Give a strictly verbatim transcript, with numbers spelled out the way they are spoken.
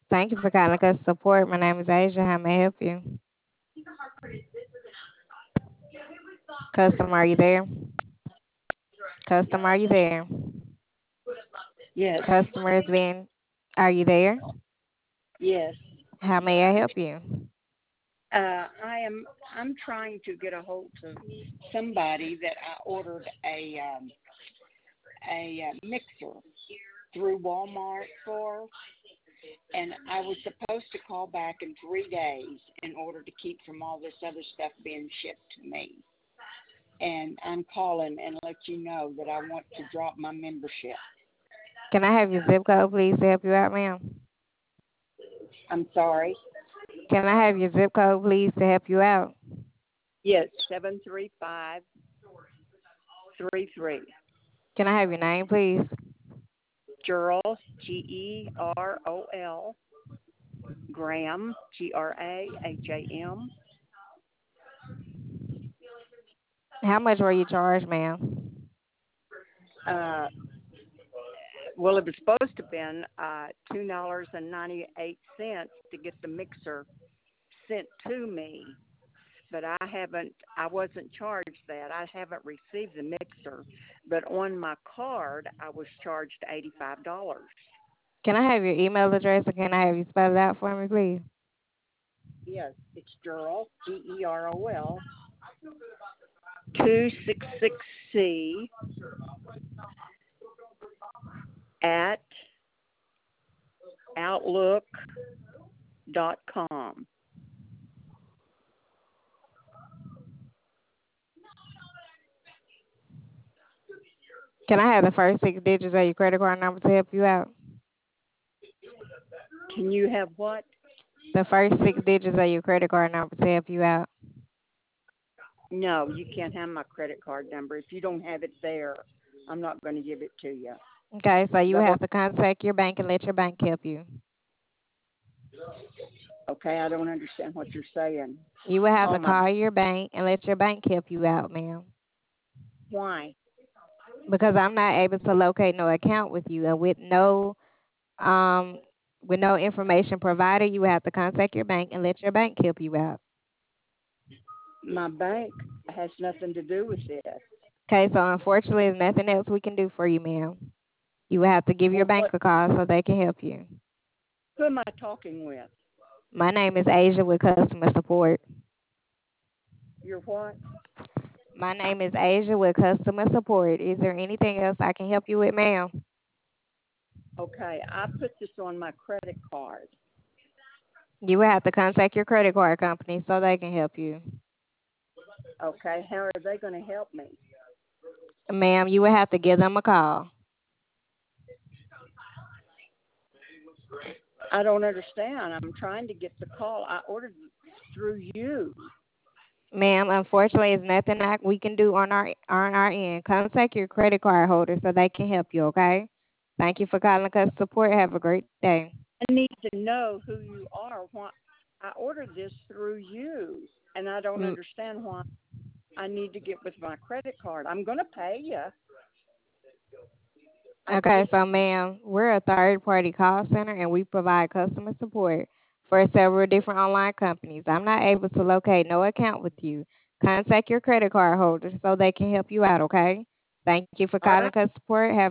Thank you for calling customer support. My name is Asia. How may I help you? Customer, are you there? Customer, are you there? Yes, Customer is being, are you there? yes. How may I help you? Uh, I am. I'm trying to get a hold of somebody that I ordered a um, a uh, mixer through Walmart for, and I was supposed to call back in three days in order to keep from all this other stuff being shipped to me. And I'm calling and let you know that I want to drop my membership. Can I have your zip code, please, to help you out, ma'am? I'm sorry. Can I have your zip code, please, to help you out? Yes, seven three five three three. Can I have your name, please? Gerald, G E R O L, Graham, G R A H A M. How much were you charged, ma'am? Uh, well, it was supposed to have been uh, two dollars and ninety-eight cents to get the mixer sent to me, but I haven't, I wasn't charged that. I haven't received the mixer, but on my card, I was charged eighty-five dollars. Can I have your email address, and can I have you spell it out for me, please? Yes, it's Gerald, G E R O L, two six six C at outlook dot com. Can I have the first six digits of your credit card number to help you out? Can you have what? The first six digits of your credit card number to help you out. No, you can't have my credit card number. If you don't have it there, I'm not going to give it to you. Okay, so you The whole, have to contact your bank and let your bank help you. okay, I don't understand what you're saying. You will have Oh to my, call your bank and let your bank help you out, ma'am. why? Because I'm not able to locate no account with you, and with no um with no information provided, you will have to contact your bank and let your bank help you out. My bank has nothing to do with this. Okay, so unfortunately, there's nothing else we can do for you, ma'am. You will have to give your Well, bank what? a call so they can help you. Who am I talking with? My name is Asia with customer support. You're what? My name is Asia with customer support. Is there anything else I can help you with, ma'am? Okay, I put this on my credit card. You will have to contact your credit card company so they can help you. Okay, how are they going to help me? Ma'am, you will have to give them a call. I don't understand. I'm trying to get the call. I ordered through you. Ma'am, unfortunately, there's nothing that we can do on our on our end. Contact your credit card holder so they can help you, okay? Thank you for calling us support. Have a great day. I need to know who you are. Why I ordered this through you, and I don't Mm, understand why I need to get with my credit card. I'm going to pay you. I Okay, just so ma'am, we're a third party call center and we provide customer support for several different online companies. I'm not able to locate no account with you. Contact your credit card holder so they can help you out, okay? Thank you for all calling right. us support. Have